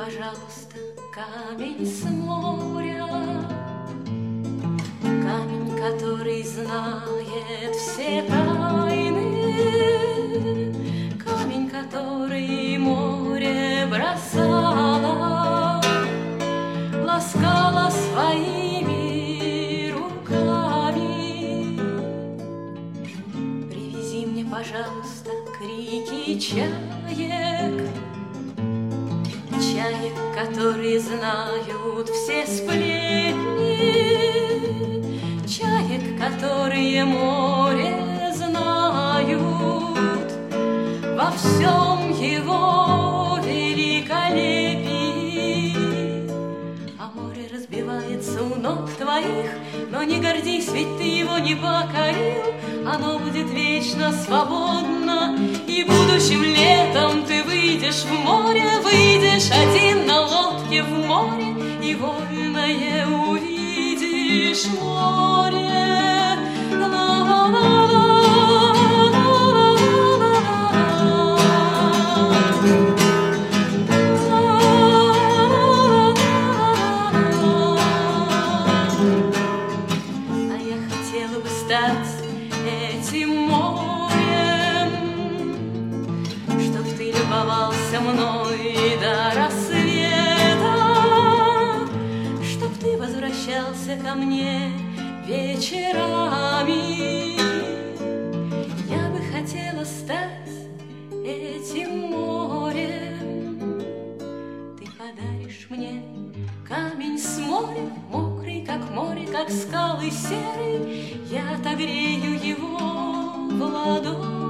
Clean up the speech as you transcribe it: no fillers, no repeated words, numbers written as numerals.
пожалуйста, камень с моря, камень, который знает все тайны, камень, который море бросало, ласкало своими руками. Привези мне, пожалуйста, крики чаек, чаек, которые знают все сплетни, чаек, которые море знают во всем его великолепии. А море разбивается у ног твоих, но не гордись, ведь ты его не покорил. Оно будет вечно свободно, и будущим летом ты выйдешь в море, выйдешь один на лодке в море, и вольное увидишь море. А я хотела бы стать этим морем, чтоб ты любовался мной до рассвета, чтоб ты возвращался ко мне вечерами. Я бы хотела стать этим морем. Ты подаришь мне камень с моря, мокрый, как море, как скалы серый. Я отогрею его в ладони.